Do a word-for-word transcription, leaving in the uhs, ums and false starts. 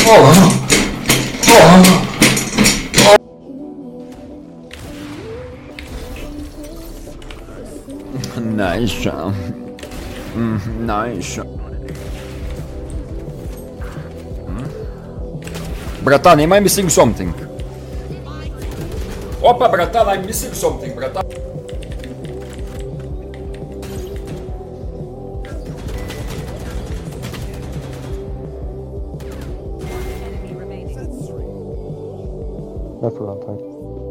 Nice. Mm, nice. Bratан, am I missing something? Опа, братан, I'm missing something, братан. That's what I'm talking.